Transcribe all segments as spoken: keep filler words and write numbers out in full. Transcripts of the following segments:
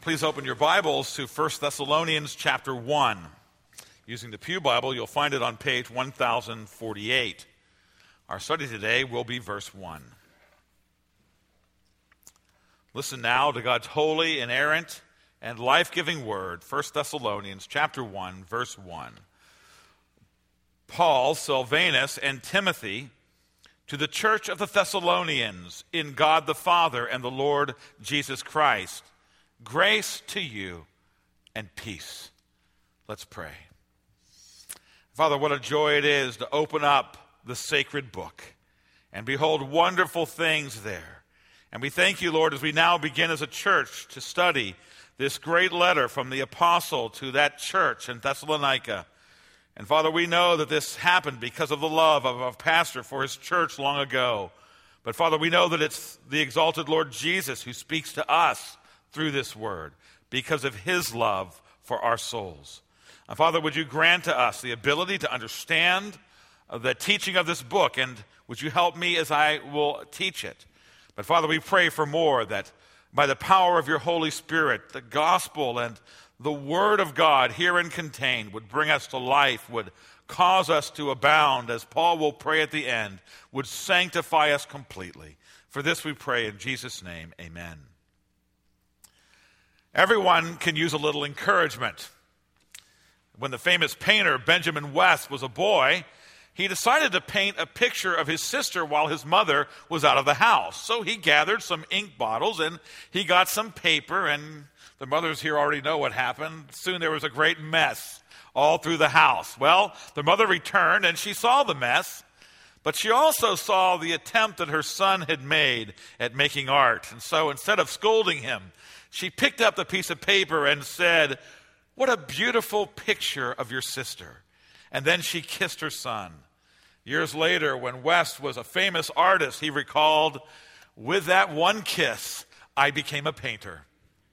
Please open your Bibles to First Thessalonians chapter one. Using the Pew Bible, you'll find it on page one thousand forty-eight. Our study today will be verse one. Listen now to God's holy, inerrant, and life-giving word, First Thessalonians chapter one, verse one. Paul, Silvanus, and Timothy, to the church of the Thessalonians, in God the Father and the Lord Jesus Christ, grace to you and peace. Let's pray. Father, what a joy it is to open up the sacred book and behold wonderful things there. And we thank you, Lord, as we now begin as a church to study this great letter from the apostle to that church in Thessalonica. And Father, we know that this happened because of the love of a pastor for his church long ago. But Father, we know that it's the exalted Lord Jesus who speaks to us through this word because of his love for our souls. And Father, would you grant to us the ability to understand the teaching of this book, and would you help me as I will teach it? But Father, we pray for more, that by the power of your Holy Spirit, the gospel and the word of God herein contained would bring us to life, would cause us to abound, as Paul will pray at the end, would sanctify us completely. For this we pray in Jesus' name, amen. Everyone can use a little encouragement. When the famous painter Benjamin West was a boy, he decided to paint a picture of his sister while his mother was out of the house. So he gathered some ink bottles and he got some paper, and the mothers here already know what happened. Soon there was a great mess all through the house. Well, the mother returned and she saw the mess, but she also saw the attempt that her son had made at making art. And so instead of scolding him, she picked up the piece of paper and said, "What a beautiful picture of your sister." And then she kissed her son. Years later, when West was a famous artist, he recalled, "With that one kiss, I became a painter."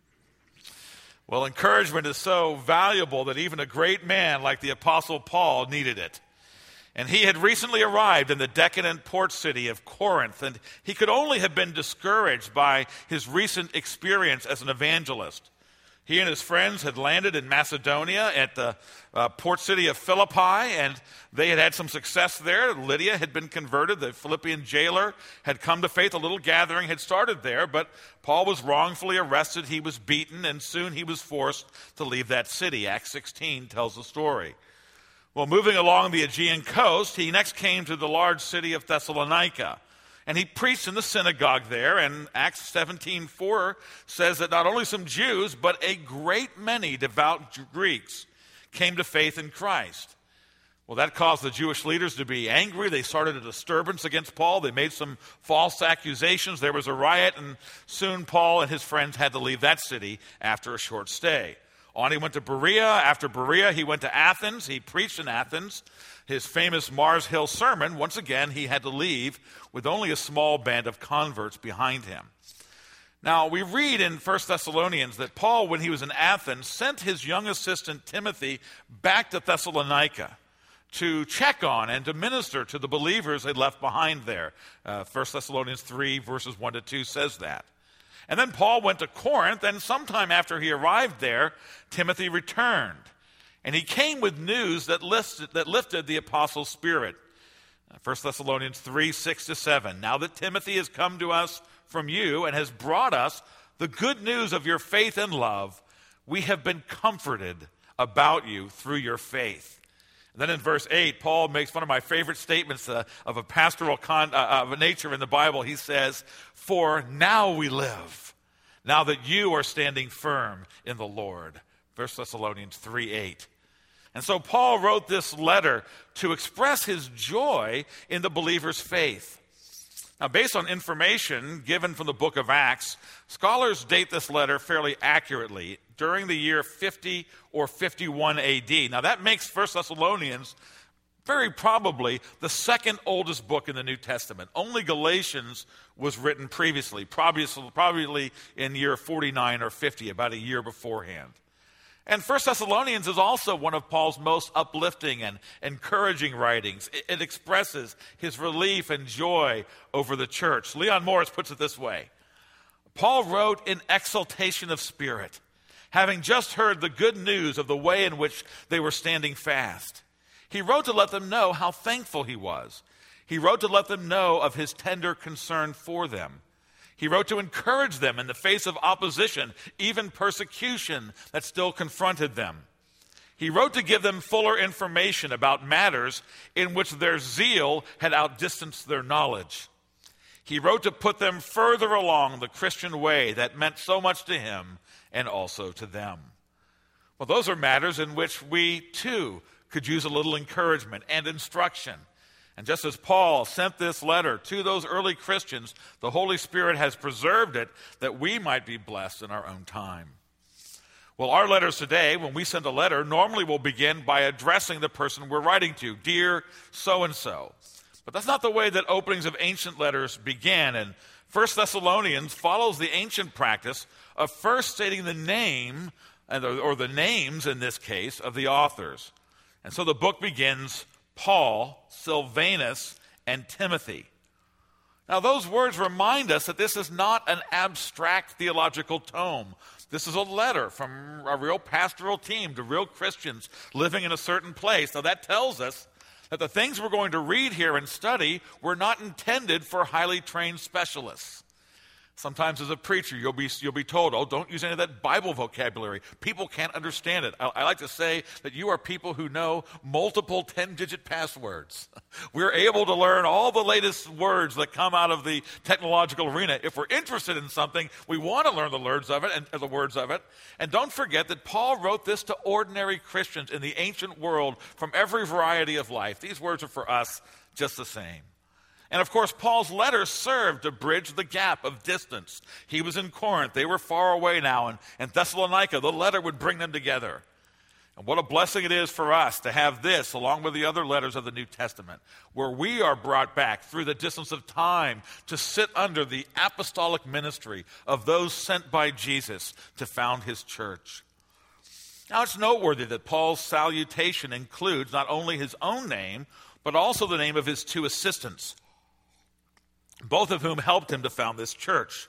Well, encouragement is so valuable that even a great man like the Apostle Paul needed it. And he had recently arrived in the decadent port city of Corinth, and he could only have been discouraged by his recent experience as an evangelist. He and his friends had landed in Macedonia at the uh, port city of Philippi, and they had had some success there. Lydia had been converted. The Philippian jailer had come to faith. A little gathering had started there, but Paul was wrongfully arrested. He was beaten, and soon he was forced to leave that city. Acts sixteen tells the story. Well, moving along the Aegean coast, he next came to the large city of Thessalonica. And he preached in the synagogue there, and Acts seventeen four says that not only some Jews, but a great many devout Greeks came to faith in Christ. Well, that caused the Jewish leaders to be angry. They started a disturbance against Paul. They made some false accusations. There was a riot, and soon Paul and his friends had to leave that city after a short stay. On he went to Berea. After Berea, he went to Athens. He preached in Athens. His famous Mars Hill sermon, once again, he had to leave with only a small band of converts behind him. Now, we read in First Thessalonians that Paul, when he was in Athens, sent his young assistant Timothy back to Thessalonica to check on and to minister to the believers they left behind there. Uh, First Thessalonians three, verses one to two says that. And then Paul went to Corinth, and sometime after he arrived there, Timothy returned. And he came with news that lifted, that lifted the apostle's spirit. First Thessalonians three, six to seven. Now that Timothy has come to us from you and has brought us the good news of your faith and love, we have been comforted about you through your faith. And then in verse eight, Paul makes one of my favorite statements uh, of a pastoral con, uh, of a nature in the Bible. He says, "For now we live, now that you are standing firm in the Lord." First Thessalonians three, eight. And so Paul wrote this letter to express his joy in the believer's faith. Now, based on information given from the book of Acts, scholars date this letter fairly accurately during the year fifty or fifty-one A D. Now, that makes First Thessalonians very probably the second oldest book in the New Testament. Only Galatians was written previously, probably, probably in year forty-nine or fifty, about a year beforehand. And First Thessalonians is also one of Paul's most uplifting and encouraging writings. It, it expresses his relief and joy over the church. Leon Morris puts it this way: Paul wrote in exaltation of spirit, having just heard the good news of the way in which they were standing fast. He wrote to let them know how thankful he was. He wrote to let them know of his tender concern for them. He wrote to encourage them in the face of opposition, even persecution that still confronted them. He wrote to give them fuller information about matters in which their zeal had outdistanced their knowledge. He wrote to put them further along the Christian way that meant so much to him and also to them. Well, those are matters in which we, too, could use a little encouragement and instruction. And just as Paul sent this letter to those early Christians, the Holy Spirit has preserved it that we might be blessed in our own time. Well, our letters today, when we send a letter, normally will begin by addressing the person we're writing to, dear so-and-so. But that's not the way that openings of ancient letters began. And First Thessalonians follows the ancient practice of first stating the name, or the names in this case, of the authors. And so the book begins, Paul, Silvanus, and Timothy. Now, those words remind us that this is not an abstract theological tome. This is a letter from a real pastoral team to real Christians living in a certain place. Now, that tells us that the things we're going to read here and study were not intended for highly trained specialists. Sometimes as a preacher, you'll be, you'll be told, oh, don't use any of that Bible vocabulary. People can't understand it. I, I like to say that you are people who know multiple ten-digit passwords. We're able to learn all the latest words that come out of the technological arena. If we're interested in something, we want to learn the words of it, and the words of it. And don't forget that Paul wrote this to ordinary Christians in the ancient world from every variety of life. These words are for us just the same. And of course, Paul's letters served to bridge the gap of distance. He was in Corinth. They were far away now. And in Thessalonica, the letter would bring them together. And what a blessing it is for us to have this, along with the other letters of the New Testament, where we are brought back through the distance of time to sit under the apostolic ministry of those sent by Jesus to found his church. Now, it's noteworthy that Paul's salutation includes not only his own name, but also the name of his two assistants, both of whom helped him to found this church.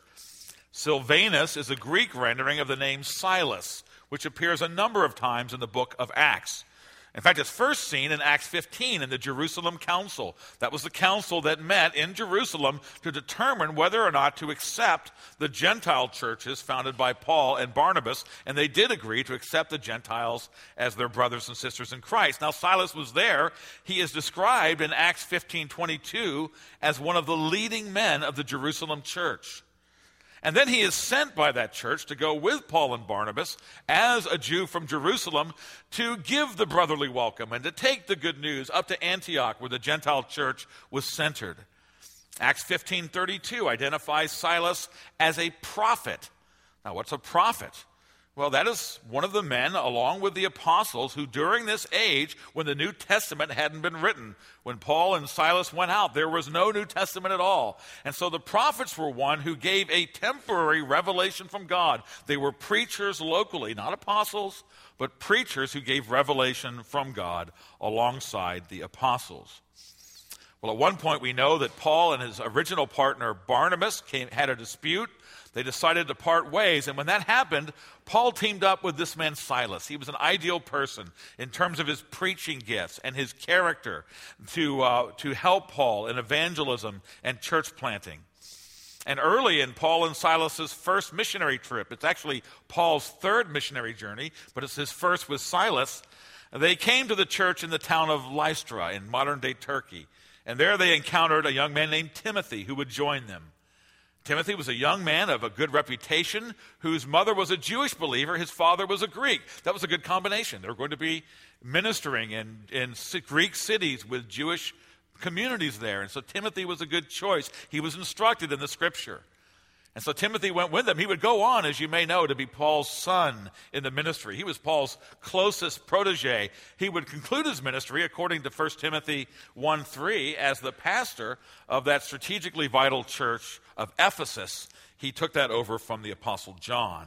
Silvanus is a Greek rendering of the name Silas, which appears a number of times in the book of Acts. In fact, it's first seen in Acts fifteen in the Jerusalem Council. That was the council that met in Jerusalem to determine whether or not to accept the Gentile churches founded by Paul and Barnabas, and they did agree to accept the Gentiles as their brothers and sisters in Christ. Now, Silas was there. He is described in Acts fifteen twenty-two as one of the leading men of the Jerusalem church. And then he is sent by that church to go with Paul and Barnabas as a Jew from Jerusalem to give the brotherly welcome and to take the good news up to Antioch, where the Gentile church was centered. Acts fifteen thirty-two identifies Silas as a prophet. Now, what's a prophet? Well, that is one of the men, along with the apostles, who during this age, when the New Testament hadn't been written, when Paul and Silas went out, there was no New Testament at all. And so the prophets were one who gave a temporary revelation from God. They were preachers locally, not apostles, but preachers who gave revelation from God alongside the apostles. Well, at one point we know that Paul and his original partner Barnabas came, had a dispute. They decided to part ways, and when that happened, Paul teamed up with this man Silas. He was an ideal person in terms of his preaching gifts and his character to, uh, to help Paul in evangelism and church planting. And early in Paul and Silas's first missionary trip, it's actually Paul's third missionary journey, but it's his first with Silas, they came to the church in the town of Lystra in modern-day Turkey. And there they encountered a young man named Timothy who would join them. Timothy was a young man of a good reputation whose mother was a Jewish believer. His father was a Greek. That was a good combination. They were going to be ministering in, in Greek cities with Jewish communities there. And so Timothy was a good choice. He was instructed in the scripture. And so Timothy went with them. He would go on, as you may know, to be Paul's son in the ministry. He was Paul's closest protege. He would conclude his ministry, according to First Timothy one three, as the pastor of that strategically vital church of Ephesus. He took that over from the Apostle John.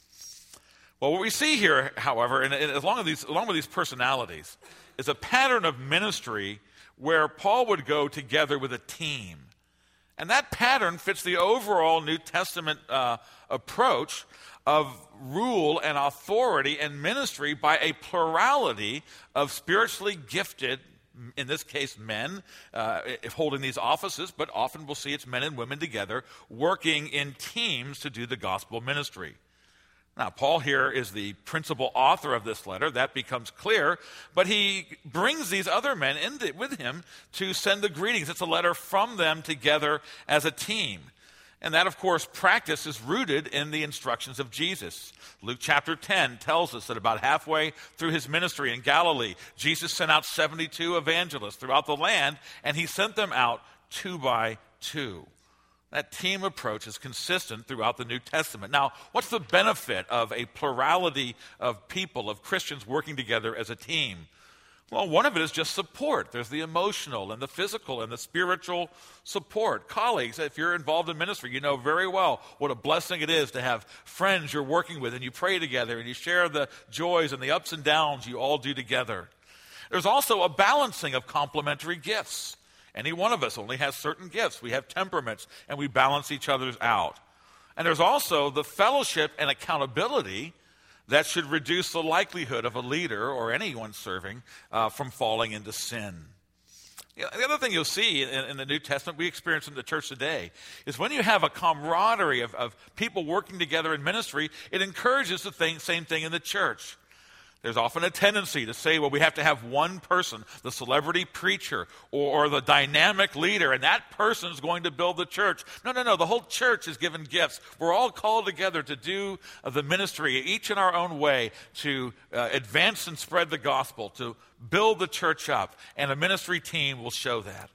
Well, what we see here, however, and, and along, with these, along with these personalities, is a pattern of ministry where Paul would go together with a team. And that pattern fits the overall New Testament uh, approach of rule and authority and ministry by a plurality of spiritually gifted, in this case men, uh, if holding these offices, but often we'll see it's men and women together working in teams to do the gospel ministry. Now, Paul here is the principal author of this letter. That becomes clear. But he brings these other men in the, with him to send the greetings. It's a letter from them together as a team. And that, of course, practice is rooted in the instructions of Jesus. Luke chapter ten tells us that about halfway through his ministry in Galilee, Jesus sent out seventy-two evangelists throughout the land, and he sent them out two by two. That team approach is consistent throughout the New Testament. Now, what's the benefit of a plurality of people, of Christians working together as a team? Well, one of it is just support. There's the emotional and the physical and the spiritual support. Colleagues, if you're involved in ministry, you know very well what a blessing it is to have friends you're working with and you pray together and you share the joys and the ups and downs you all do together. There's also a balancing of complementary gifts. Any one of us only has certain gifts. We have temperaments, and we balance each other's out. And there's also the fellowship and accountability that should reduce the likelihood of a leader or anyone serving uh, from falling into sin. You know, the other thing you'll see in, in the New Testament, we experience in the church today, is when you have a camaraderie of, of people working together in ministry, it encourages the thing, same thing in the church. There's often a tendency to say, well, we have to have one person, the celebrity preacher or, or the dynamic leader, and that person is going to build the church. No, no, no. The whole church is given gifts. We're all called together to do uh, the ministry, each in our own way, to uh, advance and spread the gospel, to build the church up, and a ministry team will show that.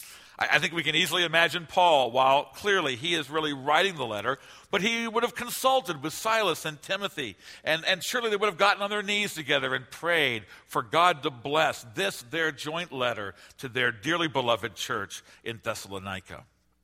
I think we can easily imagine Paul, while clearly he is really writing the letter, but he would have consulted with Silas and Timothy, and, and surely they would have gotten on their knees together and prayed for God to bless this, their joint letter to their dearly beloved church in Thessalonica.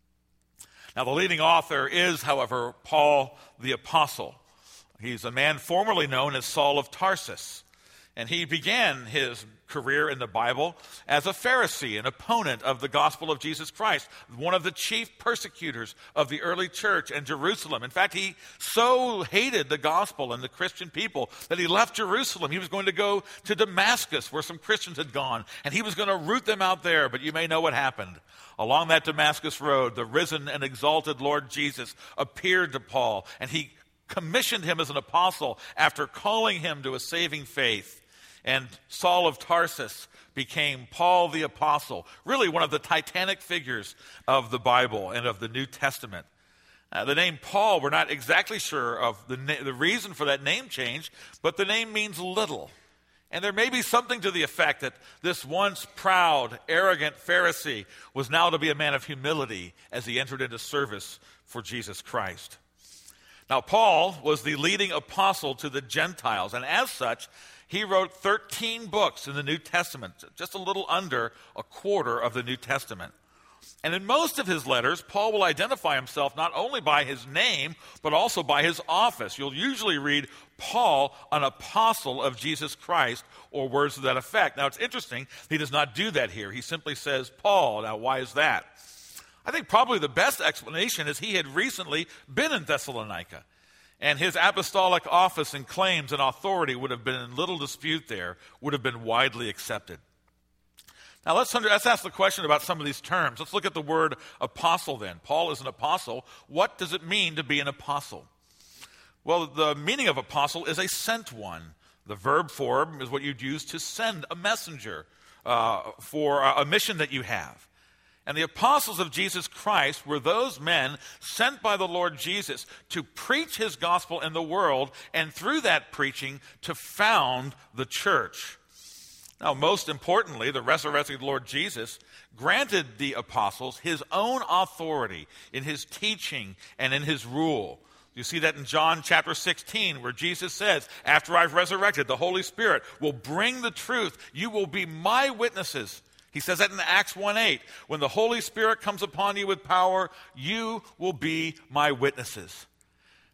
Now, the leading author is, however, Paul the Apostle. He's a man formerly known as Saul of Tarsus, and he began his career in the Bible as a Pharisee, an opponent of the gospel of Jesus Christ, one of the chief persecutors of the early church in Jerusalem. In fact, he so hated the gospel and the Christian people that he left Jerusalem. He was going to go to Damascus, where some Christians had gone, and he was going to root them out there. But you may know what happened. Along that Damascus road, the risen and exalted Lord Jesus appeared to Paul, and he commissioned him as an apostle after calling him to a saving faith. And Saul of Tarsus became Paul the Apostle, really one of the titanic figures of the Bible and of the New Testament. Uh, the name Paul, we're not exactly sure of the, na- the reason for that name change, but the name means little. And there may be something to the effect that this once proud, arrogant Pharisee was now to be a man of humility as he entered into service for Jesus Christ. Now, Paul was the leading apostle to the Gentiles, and as such, he wrote thirteen books in the New Testament, just a little under a quarter of the New Testament. And in most of his letters, Paul will identify himself not only by his name, but also by his office. You'll usually read Paul, an apostle of Jesus Christ, or words to that effect. Now, it's interesting, he does not do that here. He simply says Paul. Now, why is that? I think probably the best explanation is he had recently been in Thessalonica, and his apostolic office and claims and authority would have been in little dispute there, would have been widely accepted. Now let's, under, let's ask the question about some of these terms. Let's look at the word apostle then. Paul is an apostle. What does it mean to be an apostle? Well, the meaning of apostle is a sent one. The verb form is what you'd use to send a messenger uh, for a mission that you have. And the apostles of Jesus Christ were those men sent by the Lord Jesus to preach his gospel in the world, and through that preaching to found the church. Now, most importantly, the resurrected Lord Jesus granted the apostles his own authority in his teaching and in his rule. You see that in John chapter sixteen, where Jesus says, after I've resurrected, the Holy Spirit will bring the truth. You will be my witnesses. He says that in Acts one eight. When the Holy Spirit comes upon you with power, you will be my witnesses.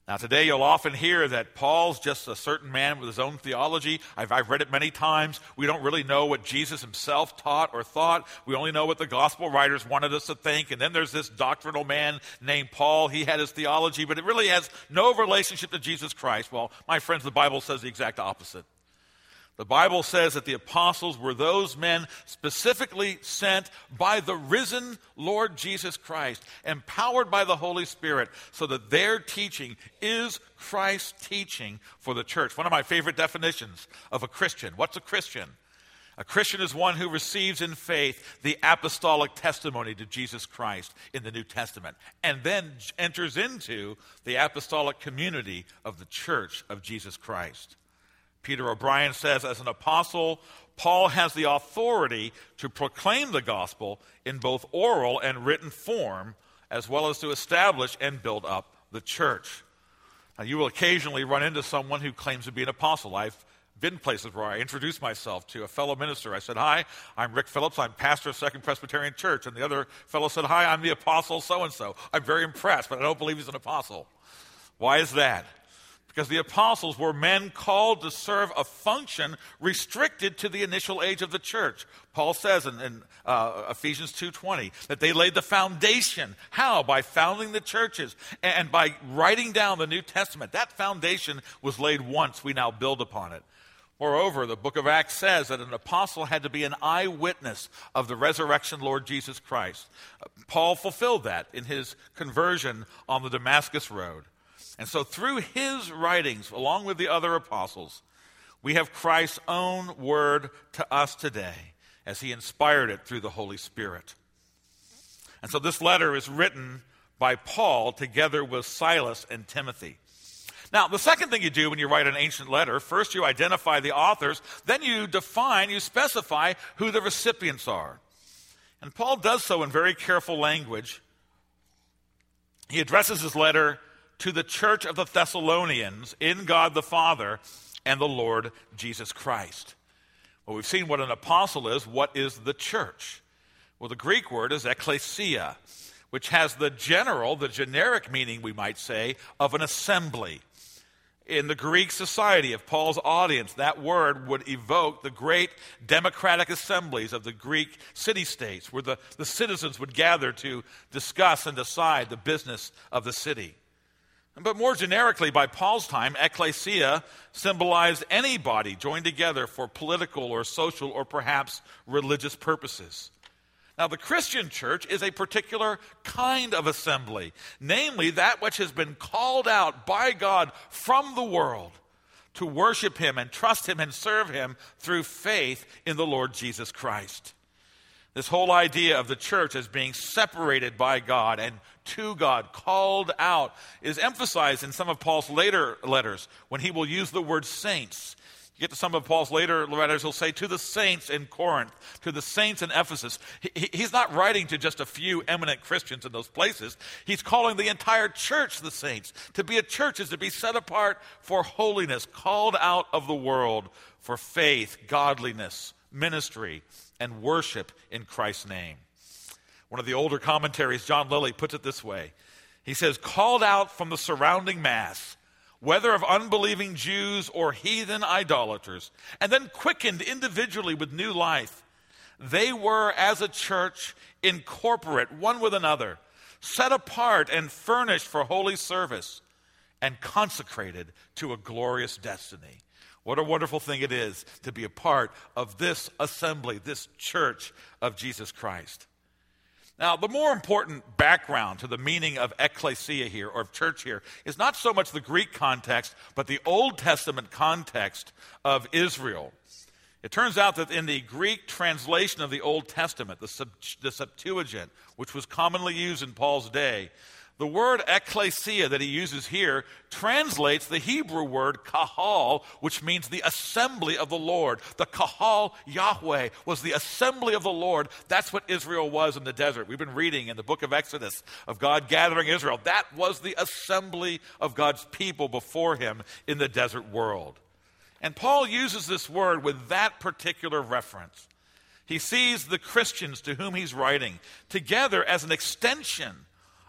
Now, today you'll often hear that Paul's just a certain man with his own theology. I've, I've read it many times. We don't really know what Jesus himself taught or thought. We only know what the gospel writers wanted us to think. And then there's this doctrinal man named Paul. He had his theology, but it really has no relationship to Jesus Christ. Well, my friends, the Bible says the exact opposite. The Bible says that the apostles were those men specifically sent by the risen Lord Jesus Christ, empowered by the Holy Spirit, so that their teaching is Christ's teaching for the church. One of my favorite definitions of a Christian. What's a Christian? A Christian is one who receives in faith the apostolic testimony to Jesus Christ in the New Testament, and then enters into the apostolic community of the church of Jesus Christ. Peter O'Brien says, as an apostle, Paul has the authority to proclaim the gospel in both oral and written form, as well as to establish and build up the church. Now, you will occasionally run into someone who claims to be an apostle. I've been places where I introduced myself to a fellow minister. I said, "Hi, I'm Rick Phillips. I'm pastor of Second Presbyterian Church." And the other fellow said, "Hi, I'm the apostle so-and-so. I'm very impressed, but I don't believe he's an apostle." Why is that? Because the apostles were men called to serve a function restricted to the initial age of the church. Paul says in, in uh, Ephesians two twenty that they laid the foundation. How? By founding the churches and by writing down the New Testament. That foundation was laid once. We now build upon it. Moreover, the book of Acts says that an apostle had to be an eyewitness of the resurrection Lord Jesus Christ. Uh, Paul fulfilled that in his conversion on the Damascus Road. And so through his writings, along with the other apostles, we have Christ's own word to us today as he inspired it through the Holy Spirit. And so this letter is written by Paul together with Silas and Timothy. Now, the second thing you do when you write an ancient letter, first you identify the authors, then you define, you specify who the recipients are. And Paul does so in very careful language. He addresses his letter to the church of the Thessalonians in God the Father and the Lord Jesus Christ. Well, we've seen what an apostle is. What is the church? Well, the Greek word is ekklesia, which has the general, the generic meaning, we might say, of an assembly. In the Greek society of Paul's audience, that word would evoke the great democratic assemblies of the Greek city-states, where the, the citizens would gather to discuss and decide the business of the city. But more generically, by Paul's time, ekklesia symbolized any body joined together for political or social or perhaps religious purposes. Now, the Christian church is a particular kind of assembly, namely that which has been called out by God from the world to worship him and trust him and serve him through faith in the Lord Jesus Christ. This whole idea of the church as being separated by God and to God, called out, is emphasized in some of Paul's later letters when he will use the word saints. You get to some of Paul's later letters, he'll say, to the saints in Corinth, to the saints in Ephesus. He, he's not writing to just a few eminent Christians in those places. He's calling the entire church the saints. To be a church is to be set apart for holiness, called out of the world for faith, godliness, ministry, and worship in Christ's name. One of the older commentaries, John Lilly, puts it this way. He says, called out from the surrounding mass, whether of unbelieving Jews or heathen idolaters, and then quickened individually with new life, they were, as a church, incorporate one with another, set apart and furnished for holy service, and consecrated to a glorious destiny. What a wonderful thing it is to be a part of this assembly, this church of Jesus Christ. Now, the more important background to the meaning of ekklesia here, or of church here, is not so much the Greek context, but the Old Testament context of Israel. It turns out that in the Greek translation of the Old Testament, the, Sub- the Septuagint, which was commonly used in Paul's day, the word ekklesia that he uses here translates the Hebrew word kahal, which means the assembly of the Lord. The kahal Yahweh was the assembly of the Lord. That's what Israel was in the desert. We've been reading in the book of Exodus of God gathering Israel. That was the assembly of God's people before him in the desert world. And Paul uses this word with that particular reference. He sees the Christians to whom he's writing together as an extension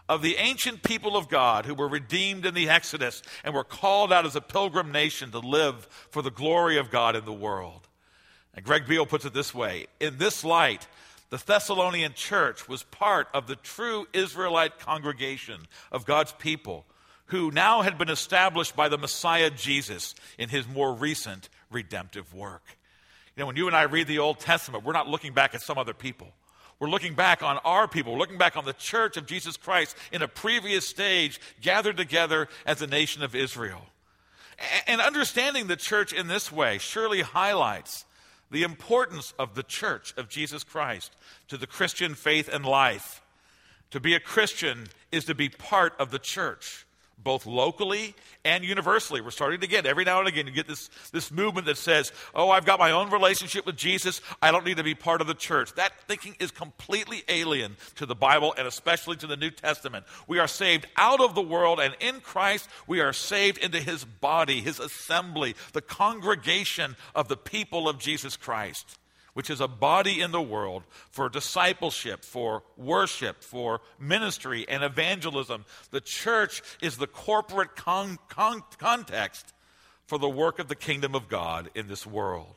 of the ancient people of God who were redeemed in the Exodus and were called out as a pilgrim nation to live for the glory of God in the world. And Greg Beale puts it this way: in this light, the Thessalonian church was part of the true Israelite congregation of God's people who now had been established by the Messiah Jesus in his more recent redemptive work. You know, when you and I read the Old Testament, we're not looking back at some other people. We're looking back on our people. We're looking back on the church of Jesus Christ in a previous stage, gathered together as a nation of Israel. And understanding the church in this way surely highlights the importance of the church of Jesus Christ to the Christian faith and life. To be a Christian is to be part of the church, both locally and universally. We're starting to get, every now and again, you get this, this movement that says, oh, I've got my own relationship with Jesus, I don't need to be part of the church. That thinking is completely alien to the Bible and especially to the New Testament. We are saved out of the world, and in Christ we are saved into his body, his assembly, the congregation of the people of Jesus Christ, which is a body in the world for discipleship, for worship, for ministry and evangelism. The church is the corporate con- con- context for the work of the kingdom of God in this world.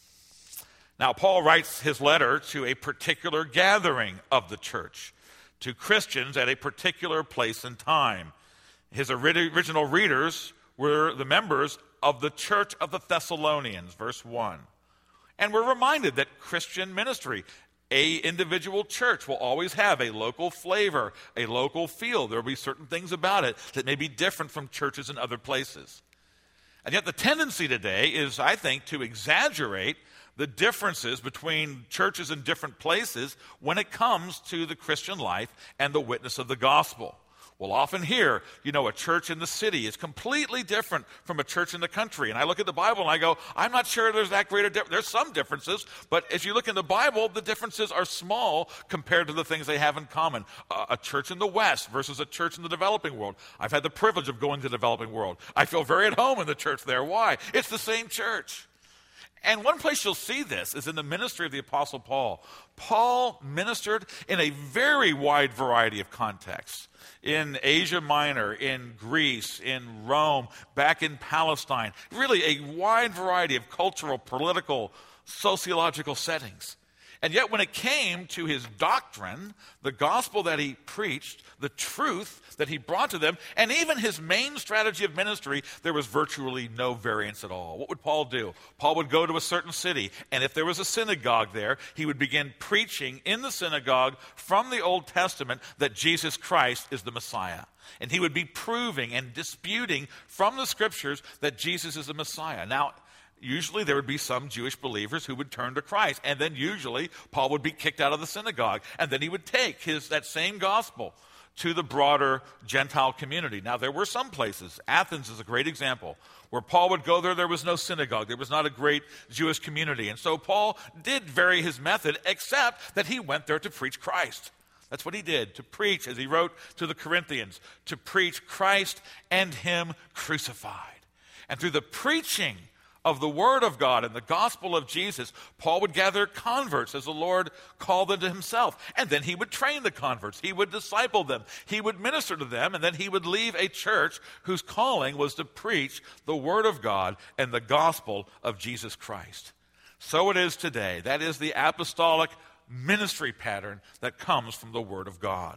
Now, Paul writes his letter to a particular gathering of the church, to Christians at a particular place and time. His ori- original readers were the members of the church of the Thessalonians, verse one. And we're reminded that Christian ministry, a individual church, will always have a local flavor, a local feel. There will be certain things about it that may be different from churches in other places. And yet the tendency today is, I think, to exaggerate the differences between churches in different places when it comes to the Christian life and the witness of the gospel. We'll often hear, you know, a church in the city is completely different from a church in the country. And I look at the Bible and I go, I'm not sure there's that great a difference. There's some differences, but as you look in the Bible, the differences are small compared to the things they have in common. Uh, a church in the West versus a church in the developing world. I've had the privilege of going to the developing world. I feel very at home in the church there. Why? It's the same church. And one place you'll see this is in the ministry of the Apostle Paul. Paul ministered in a very wide variety of contexts. In Asia Minor, in Greece, in Rome, back in Palestine. Really a wide variety of cultural, political, sociological settings. And yet when it came to his doctrine, the gospel that he preached, the truth that he brought to them, and even his main strategy of ministry, there was virtually no variance at all. What would Paul do? Paul would go to a certain city, and if there was a synagogue there, he would begin preaching in the synagogue from the Old Testament that Jesus Christ is the Messiah. And he would be proving and disputing from the scriptures that Jesus is the Messiah. Now, usually there would be some Jewish believers who would turn to Christ, and then usually Paul would be kicked out of the synagogue, and then he would take his that same gospel to the broader Gentile community. Now, there were some places, Athens is a great example, where Paul would go there, there was no synagogue, there was not a great Jewish community, and so Paul did vary his method, except that he went there to preach Christ. That's what he did, to preach, as he wrote to the Corinthians, to preach Christ and him crucified. And through the preaching of the word of God and the gospel of Jesus, Paul would gather converts as the Lord called them to himself. And then he would train the converts. He would disciple them. He would minister to them. And then he would leave a church whose calling was to preach the word of God and the gospel of Jesus Christ. So it is today. That is the apostolic ministry pattern that comes from the word of God.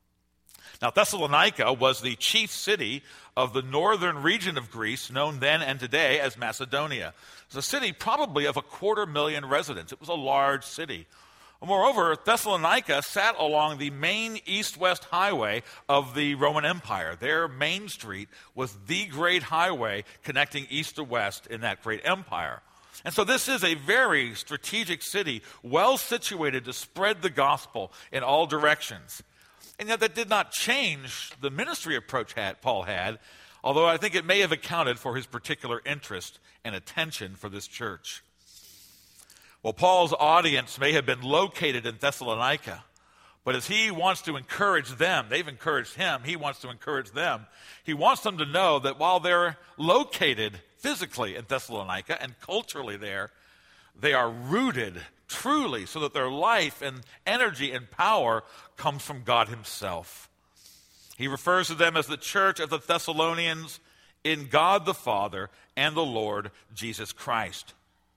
Now, Thessalonica was the chief city of the northern region of Greece, known then and today as Macedonia. It was a city probably of a quarter million residents. It was a large city. Moreover, Thessalonica sat along the main east-west highway of the Roman Empire. Their main street was the great highway connecting east to west in that great empire. And so this is a very strategic city, well situated to spread the gospel in all directions. And yet that did not change the ministry approach Paul had, although I think it may have accounted for his particular interest and attention for this church. Well, Paul's audience may have been located in Thessalonica, but as he wants to encourage them, they've encouraged him, he wants to encourage them. He wants them to know that while they're located physically in Thessalonica and culturally there, they are rooted truly so that their life and energy and power comes from God himself. He refers to them as the church of the Thessalonians in God the Father and the Lord Jesus Christ.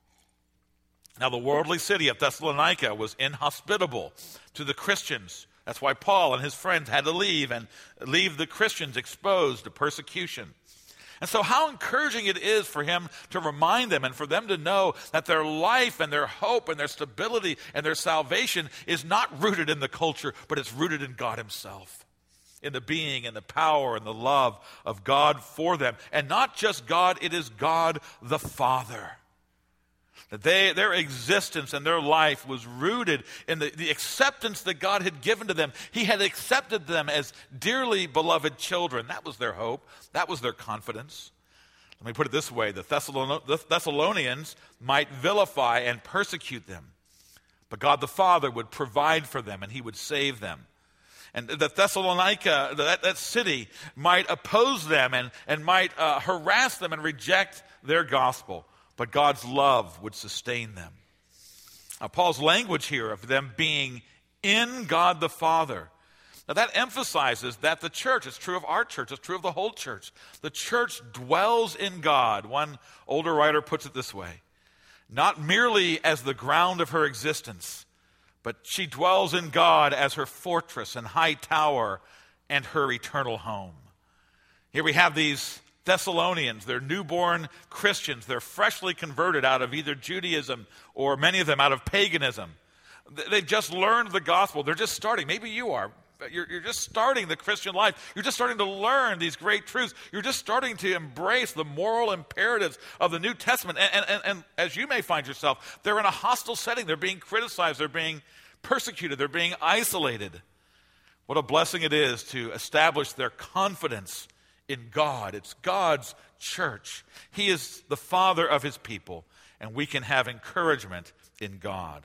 Now, the worldly city of Thessalonica was inhospitable to the Christians. That's why Paul and his friends had to leave and leave the Christians exposed to persecution. And so how encouraging it is for him to remind them and for them to know that their life and their hope and their stability and their salvation is not rooted in the culture, but it's rooted in God himself, in the being and the power and the love of God for them. And not just God, it is God the Father. That they, their existence and their life was rooted in the, the acceptance that God had given to them. He had accepted them as dearly beloved children. That was their hope. That was their confidence. Let me put it this way. The, Thessalon- the Thessalonians might vilify and persecute them, but God the Father would provide for them and he would save them. And the Thessalonica, that, that city, might oppose them and, and might uh, harass them and reject their gospel. But God's love would sustain them. Now, Paul's language here of them being in God the Father, now that emphasizes that the church, it's true of our church, it's true of the whole church. The church dwells in God. One older writer puts it this way: not merely as the ground of her existence, but she dwells in God as her fortress and high tower and her eternal home. Here we have these Thessalonians, they're newborn Christians. They're freshly converted out of either Judaism or many of them out of paganism. They've just learned the gospel. They're just starting. Maybe you are. You're, you're just starting the Christian life. You're just starting to learn these great truths. You're just starting to embrace the moral imperatives of the New Testament. And, and, and as you may find yourself, they're in a hostile setting. They're being criticized. They're being persecuted. They're being isolated. What a blessing it is to establish their confidence in God. It's God's church. He is the Father of his people, and we can have encouragement in God.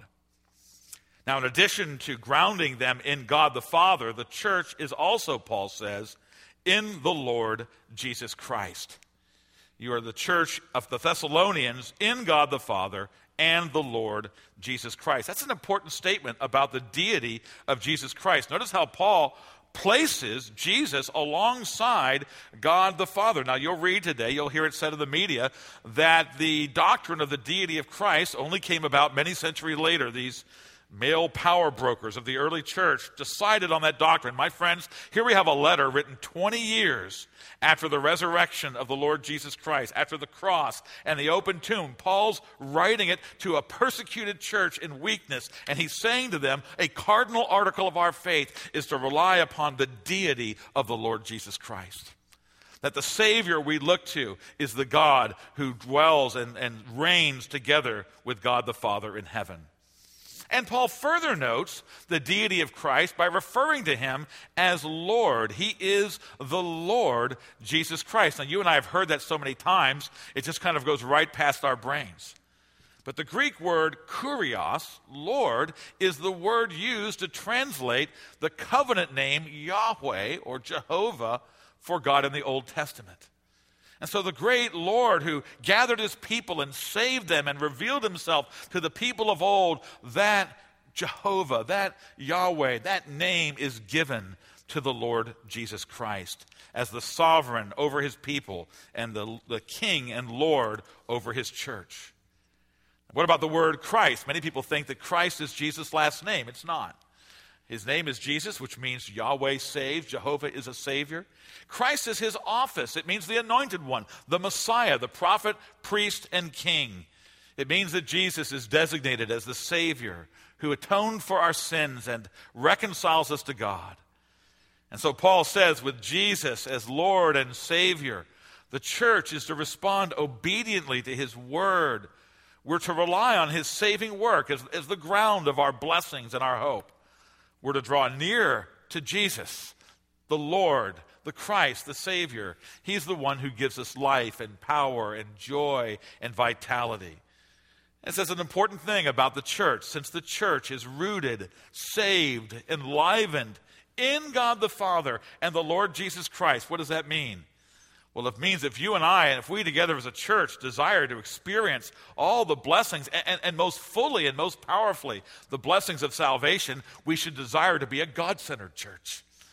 Now, in addition to grounding them in God the Father, the church is also, Paul says, in the Lord Jesus Christ. You are the church of the Thessalonians in God the Father and the Lord Jesus Christ. That's an important statement about the deity of Jesus Christ. Notice how Paul places Jesus alongside God the Father. Now, you'll read today, you'll hear it said in the media, that the doctrine of the deity of Christ only came about many centuries later. These male power brokers of the early church decided on that doctrine. My friends, here we have a letter written twenty years after the resurrection of the Lord Jesus Christ, after the cross and the open tomb. Paul's writing it to a persecuted church in weakness, and he's saying to them, a cardinal article of our faith is to rely upon the deity of the Lord Jesus Christ. That the Savior we look to is the God who dwells and, and reigns together with God the Father in heaven. And Paul further notes the deity of Christ by referring to him as Lord. He is the Lord Jesus Christ. Now, you and I have heard that so many times, it just kind of goes right past our brains. But the Greek word kurios, Lord, is the word used to translate the covenant name Yahweh or Jehovah for God in the Old Testament. And so the great Lord who gathered his people and saved them and revealed himself to the people of old, that Jehovah, that Yahweh, that name is given to the Lord Jesus Christ as the sovereign over his people and the, the king and Lord over his church. What about the word Christ? Many people think that Christ is Jesus' last name. It's not. His name is Jesus, which means Yahweh saves. Jehovah is a savior. Christ is his office. It means the anointed one, the Messiah, the prophet, priest, and king. It means that Jesus is designated as the Savior who atoned for our sins and reconciles us to God. And so Paul says, with Jesus as Lord and Savior, the church is to respond obediently to his word. We're to rely on his saving work as, as the ground of our blessings and our hope. We're to draw near to Jesus, the Lord, the Christ, the Savior. He's the one who gives us life and power and joy and vitality. This is an important thing about the church, since the church is rooted, saved, enlivened in God the Father and the Lord Jesus Christ. What does that mean? Well, it means if you and I, and if we together as a church desire to experience all the blessings, and, and, and most fully and most powerfully the blessings of salvation, we should desire to be a God-centered church.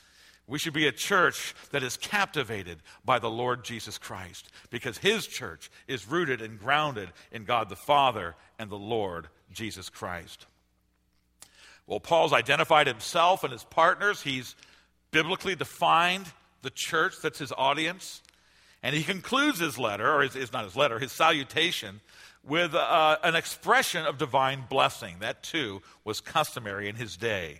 We should be a church that is captivated by the Lord Jesus Christ, because his church is rooted and grounded in God the Father and the Lord Jesus Christ. Well, Paul's identified himself and his partners. He's biblically defined the church that's his audience. And he concludes his letter, or his, his not his letter, his salutation, with uh, an expression of divine blessing. That, too, was customary in his day.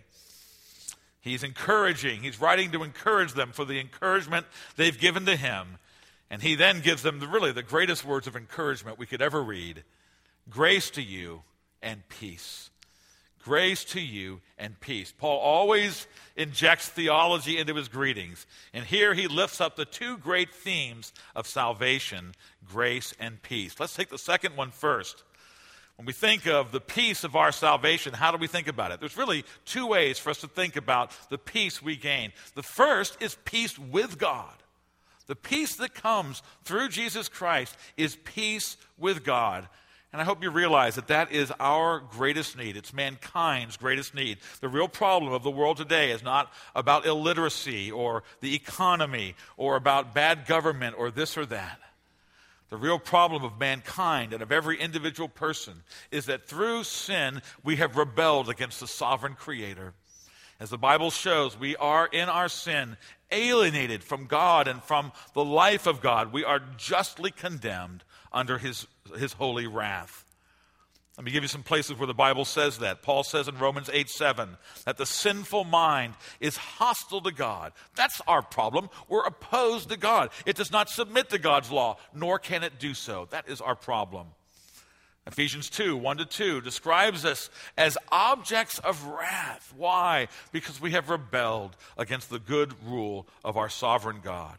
He's encouraging. He's writing to encourage them for the encouragement they've given to him. And he then gives them the, really the greatest words of encouragement we could ever read. Grace to you and peace. Grace to you and peace. Paul always injects theology into his greetings. And here he lifts up the two great themes of salvation, grace and peace. Let's take the second one first. When we think of the peace of our salvation, how do we think about it? There's really two ways for us to think about the peace we gain. The first is peace with God. The peace that comes through Jesus Christ is peace with God. And I hope you realize that that is our greatest need. It's mankind's greatest need. The real problem of the world today is not about illiteracy or the economy or about bad government or this or that. The real problem of mankind and of every individual person is that through sin, we have rebelled against the sovereign Creator. As the Bible shows, we are in our sin alienated from God and from the life of God. We are justly condemned under his, his holy wrath. Let me give you some places where the Bible says that. Paul says in Romans eight seven that the sinful mind is hostile to God. That's our problem. We're opposed to God. It does not submit to God's law, nor can it do so. That is our problem. Ephesians two, one to two describes us as objects of wrath. Why? Because we have rebelled against the good rule of our sovereign God.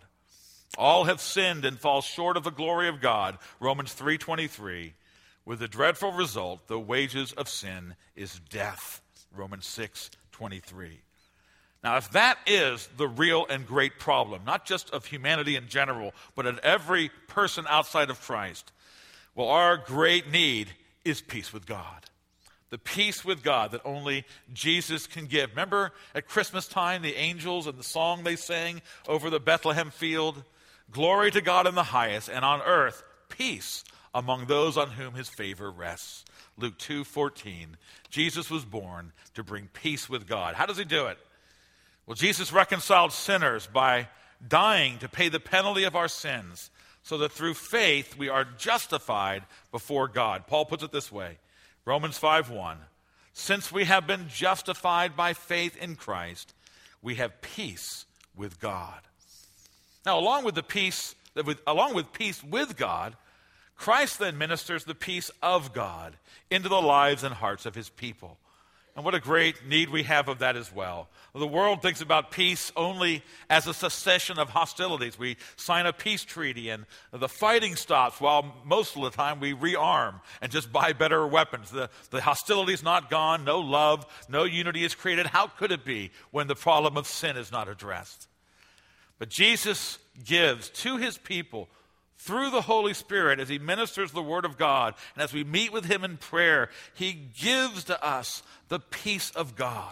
All have sinned and fall short of the glory of God. Romans three twenty-three. With the dreadful result, the wages of sin is death. Romans six twenty-three. Now, if that is the real and great problem, not just of humanity in general, but of every person outside of Christ, well, our great need is peace with God. The peace with God that only Jesus can give. Remember at Christmas time, the angels and the song they sang over the Bethlehem field? Glory to God in the highest, and on earth, peace among those on whom his favor rests. Luke two fourteen. Jesus was born to bring peace with God. How does he do it? Well, Jesus reconciled sinners by dying to pay the penalty of our sins, so that through faith we are justified before God. Paul puts it this way, Romans five one. Since we have been justified by faith in Christ, we have peace with God. Now, along with the peace, along with peace with God, Christ then ministers the peace of God into the lives and hearts of his people. And what a great need we have of that as well. The world thinks about peace only as a cessation of hostilities. We sign a peace treaty and the fighting stops while most of the time we rearm and just buy better weapons. The, the hostility is not gone, no love, no unity is created. How could it be when the problem of sin is not addressed? But Jesus gives to his people through the Holy Spirit, as he ministers the Word of God, and as we meet with him in prayer, he gives to us the peace of God,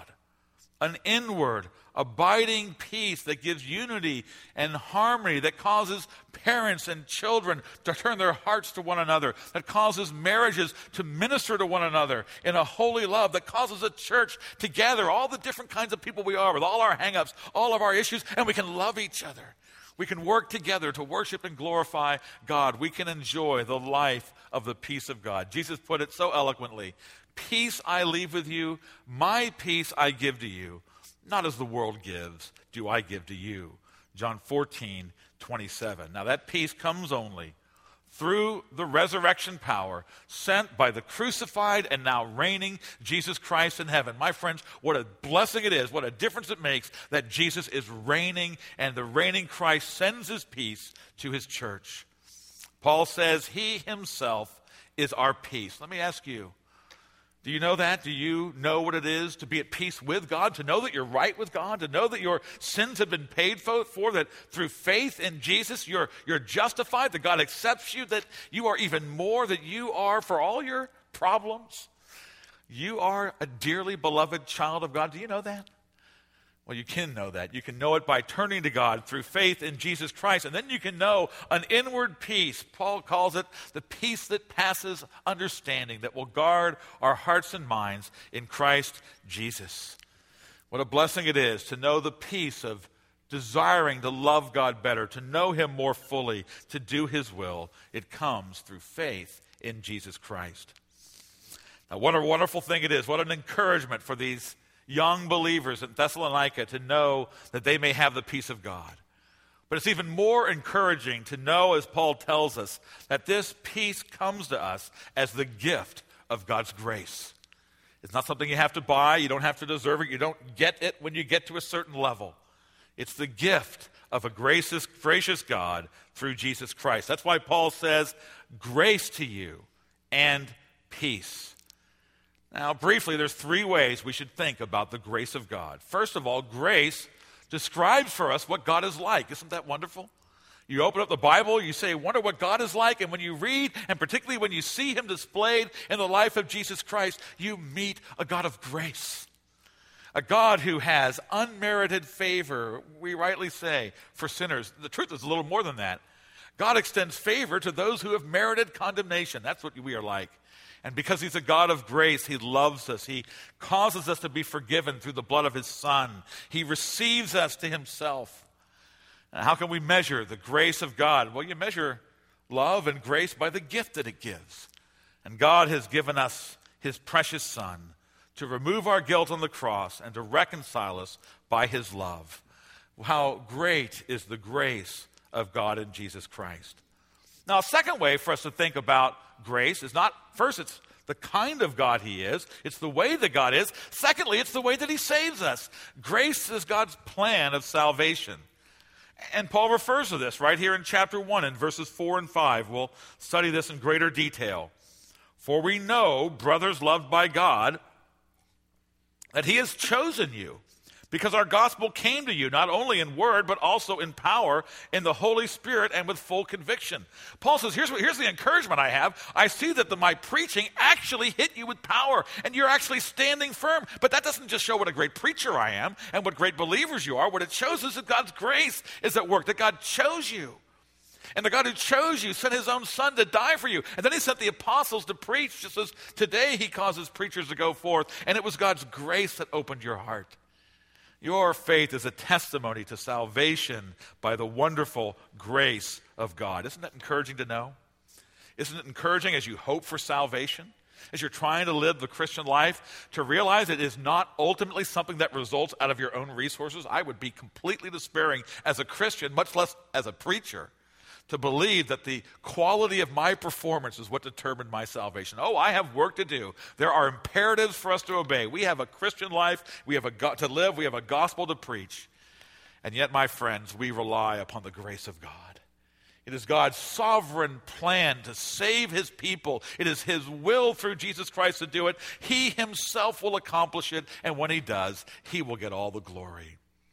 an inward, abiding peace that gives unity and harmony, that causes parents and children to turn their hearts to one another, that causes marriages to minister to one another in a holy love, that causes a church to gather all the different kinds of people we are with all our hang-ups, all of our issues, and we can love each other. We can work together to worship and glorify God. We can enjoy the life of the peace of God. Jesus put it so eloquently, peace I leave with you, my peace I give to you. Not as the world gives, do I give to you. John fourteen twenty-seven. Now that peace comes only through the resurrection power sent by the crucified and now reigning Jesus Christ in heaven. My friends, what a blessing it is, what a difference it makes that Jesus is reigning and the reigning Christ sends his peace to his church. Paul says he himself is our peace. Let me ask you, do you know that? Do you know what it is to be at peace with God, to know that you're right with God, to know that your sins have been paid for, for that through faith in Jesus you're, you're justified, that God accepts you, that you are even more than you are for all your problems? You are a dearly beloved child of God. Do you know that? Well, you can know that. You can know it by turning to God through faith in Jesus Christ. And then you can know an inward peace. Paul calls it the peace that passes understanding, that will guard our hearts and minds in Christ Jesus. What a blessing it is to know the peace of desiring to love God better, to know him more fully, to do his will. It comes through faith in Jesus Christ. Now, what a wonderful thing it is. What an encouragement for these young believers in Thessalonica to know that they may have the peace of God. But it's even more encouraging to know, as Paul tells us, that this peace comes to us as the gift of God's grace. It's not something you have to buy. You don't have to deserve it. You don't get it when you get to a certain level. It's the gift of a gracious, gracious God through Jesus Christ. That's why Paul says, grace to you and peace. Now, briefly, there's three ways we should think about the grace of God. First of all, grace describes for us what God is like. Isn't that wonderful? You open up the Bible, you say, wonder what God is like, and when you read, and particularly when you see him displayed in the life of Jesus Christ, you meet a God of grace. A God who has unmerited favor, we rightly say, for sinners. The truth is a little more than that. God extends favor to those who have merited condemnation. That's what we are like. And because he's a God of grace, he loves us. He causes us to be forgiven through the blood of his Son. He receives us to himself. And how can we measure the grace of God? Well, you measure love and grace by the gift that it gives. And God has given us his precious Son to remove our guilt on the cross and to reconcile us by his love. How great is the grace of God in Jesus Christ. Now, a second way for us to think about grace is not, first, it's the kind of God he is. It's the way that God is. Secondly, it's the way that he saves us. Grace is God's plan of salvation. And Paul refers to this right here in chapter one in verses four and five. We'll study this in greater detail. For we know, brothers loved by God, that he has chosen you, because our gospel came to you not only in word, but also in power, in the Holy Spirit, and with full conviction. Paul says, here's, what, here's the encouragement I have. I see that the, my preaching actually hit you with power, and you're actually standing firm. But that doesn't just show what a great preacher I am and what great believers you are. What it shows is that God's grace is at work, that God chose you. And the God who chose you sent his own Son to die for you. And then he sent the apostles to preach, just as today he causes preachers to go forth. And it was God's grace that opened your heart. Your faith is a testimony to salvation by the wonderful grace of God. Isn't that encouraging to know? Isn't it encouraging as you hope for salvation, as you're trying to live the Christian life, to realize it is not ultimately something that results out of your own resources? I would be completely despairing as a Christian, much less as a preacher, to believe that the quality of my performance is what determined my salvation. Oh, I have work to do. There are imperatives for us to obey. We have a Christian life. We have a go- to live. We have a gospel to preach. And yet, my friends, we rely upon the grace of God. It is God's sovereign plan to save his people. It is his will through Jesus Christ to do it. He himself will accomplish it. And when he does, he will get all the glory.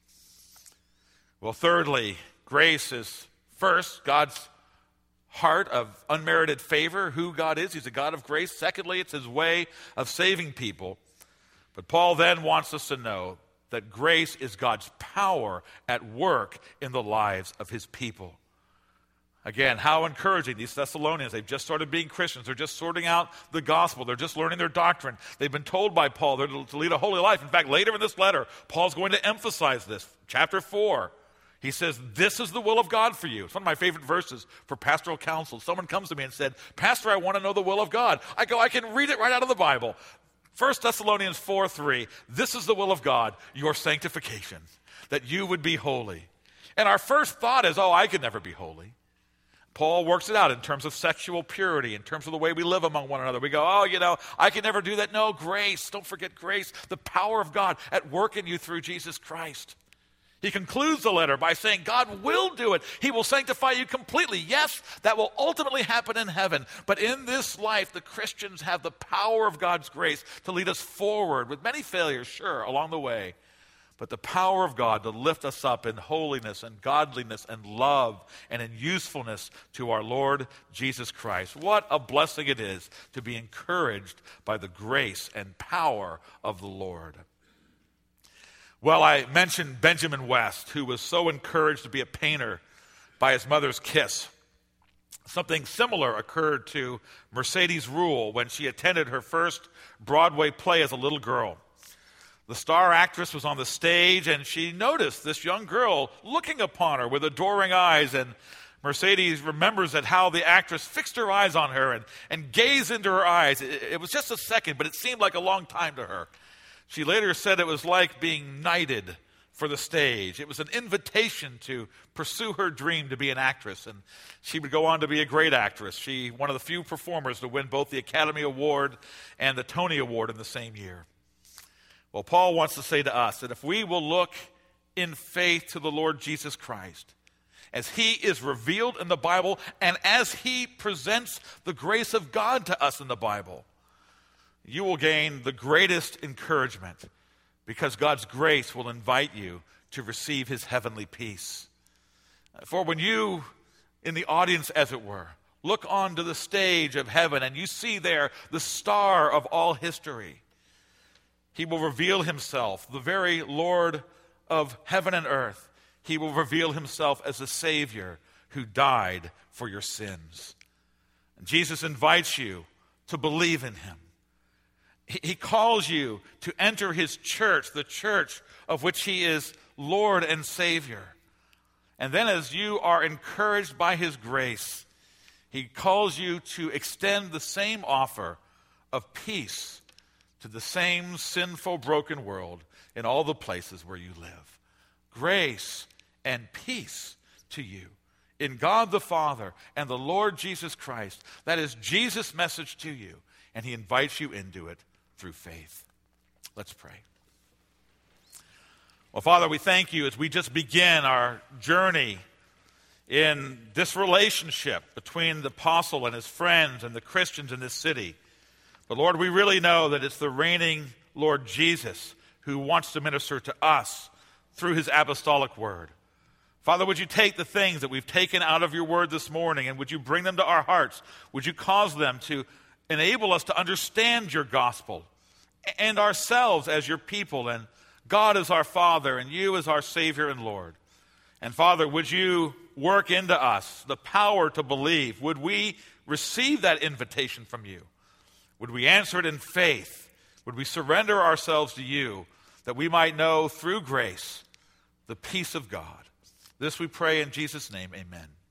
Well, thirdly, grace is first, God's heart of unmerited favor, who God is. He's a God of grace. Secondly, it's his way of saving people. But Paul then wants us to know that grace is God's power at work in the lives of his people. Again, how encouraging. These Thessalonians, they've just started being Christians. They're just sorting out the gospel. They're just learning their doctrine. They've been told by Paul they're to lead a holy life. In fact, later in this letter, Paul's going to emphasize this. Chapter four. He says, this is the will of God for you. It's one of my favorite verses for pastoral counsel. Someone comes to me and said, Pastor, I want to know the will of God. I go, I can read it right out of the Bible. First Thessalonians four three, this is the will of God, your sanctification, that you would be holy. And our first thought is, oh, I could never be holy. Paul works it out in terms of sexual purity, in terms of the way we live among one another. We go, oh, you know, I can never do that. No, grace. Don't forget grace, the power of God at work in you through Jesus Christ. He concludes the letter by saying God will do it. He will sanctify you completely. Yes, that will ultimately happen in heaven. But in this life, the Christians have the power of God's grace to lead us forward with many failures, sure, along the way. But the power of God to lift us up in holiness and godliness and love and in usefulness to our Lord Jesus Christ. What a blessing it is to be encouraged by the grace and power of the Lord. Well, I mentioned Benjamin West, who was so encouraged to be a painter by his mother's kiss. Something similar occurred to Mercedes Ruehl when she attended her first Broadway play as a little girl. The star actress was on the stage, and she noticed this young girl looking upon her with adoring eyes, and Mercedes remembers that how the actress fixed her eyes on her and, and gazed into her eyes. It, it was just a second, but it seemed like a long time to her. She later said it was like being knighted for the stage. It was an invitation to pursue her dream to be an actress, and she would go on to be a great actress. She, one of the few performers to win both the Academy Award and the Tony Award in the same year. Well, Paul wants to say to us that if we will look in faith to the Lord Jesus Christ, as he is revealed in the Bible and as he presents the grace of God to us in the Bible, you will gain the greatest encouragement because God's grace will invite you to receive his heavenly peace. For when you, in the audience as it were, look onto the stage of heaven and you see there the star of all history, he will reveal himself, the very Lord of heaven and earth. He will reveal himself as a Savior who died for your sins. And Jesus invites you to believe in him. He calls you to enter his church, the church of which he is Lord and Savior. And then as you are encouraged by his grace, he calls you to extend the same offer of peace to the same sinful, broken world in all the places where you live. Grace and peace to you in God the Father and the Lord Jesus Christ. That is Jesus' message to you, and he invites you into it through faith. Let's pray. Well, Father, we thank you as we just begin our journey in this relationship between the apostle and his friends and the Christians in this city. But Lord, we really know that it's the reigning Lord Jesus who wants to minister to us through his apostolic word. Father, would you take the things that we've taken out of your word this morning and would you bring them to our hearts? Would you cause them to enable us to understand your gospel and ourselves as your people, and God as our Father and you as our Savior and Lord. And Father, would you work into us the power to believe? Would we receive that invitation from you? Would we answer it in faith? Would we surrender ourselves to you that we might know through grace the peace of God? This we pray in Jesus' name, amen.